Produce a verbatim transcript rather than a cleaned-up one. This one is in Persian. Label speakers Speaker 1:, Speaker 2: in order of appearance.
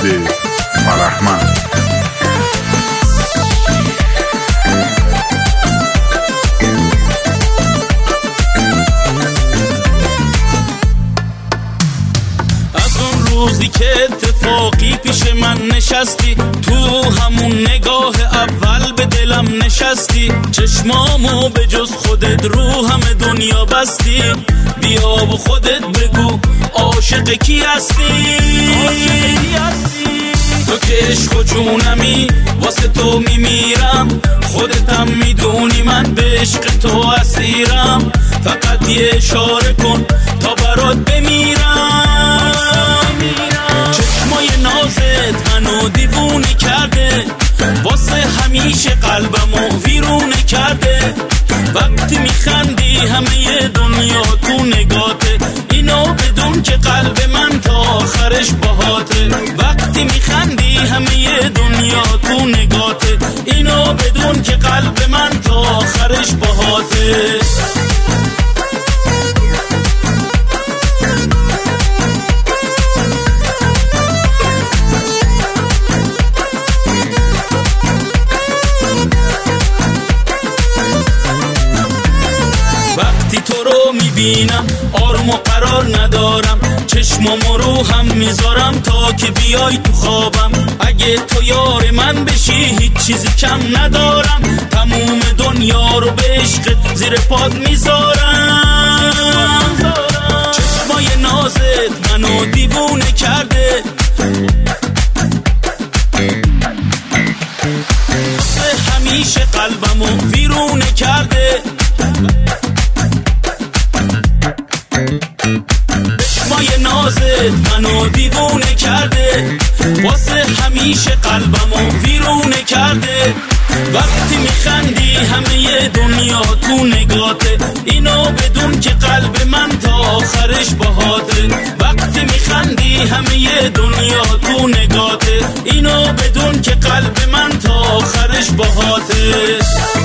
Speaker 1: بده فرهمند.
Speaker 2: روزی که اتفاقی پیش من نشستی، تو همون نگاه اول به دلم نشستی، چشمامو به جز خودت رو همه دنیا بستی. بیا و خودت بگو عاشق کی هستی؟ تو که عشق و جونمی، واسه تو میمیرم، خودتم میدونی من به عشق تو اسیرم. فقط یه اشاره کن تا برات بمیرم. چشمای نازت منو دیوونه کرده، واسه همیشه قلبمو ویرونه کرده. وقتی میخندی همه دنیا تو نگاته، اینو بدون که قلب من تا آخرش باهاته. وقتی میخندی همه دنیا تو نگاته، اینو بدون که قلب من تا آخرش باهاته. تو رو میبینم آروم و قرار ندارم، چشمامو رو هم میذارم تا که بیای تو خوابم. اگه تو یار من بشی هیچ چیزی کم ندارم، تموم دنیا رو به عشقت زیر پات میذارم. چشمای نازت منو دیوونه کرده، همیشه قلبمو ویرونه کرده. چشمای نازت منو دیوونه کرده، واسه همیشه قلبمو ویرونه کرده. وقتی میخندی همه دنیا تو نگاته، اینو بدون که قلب من تا آخرش باهاته. وقتی میخندی همه دنیا تو نگاته، اینو بدون که قلب من تا آخرش باهاته.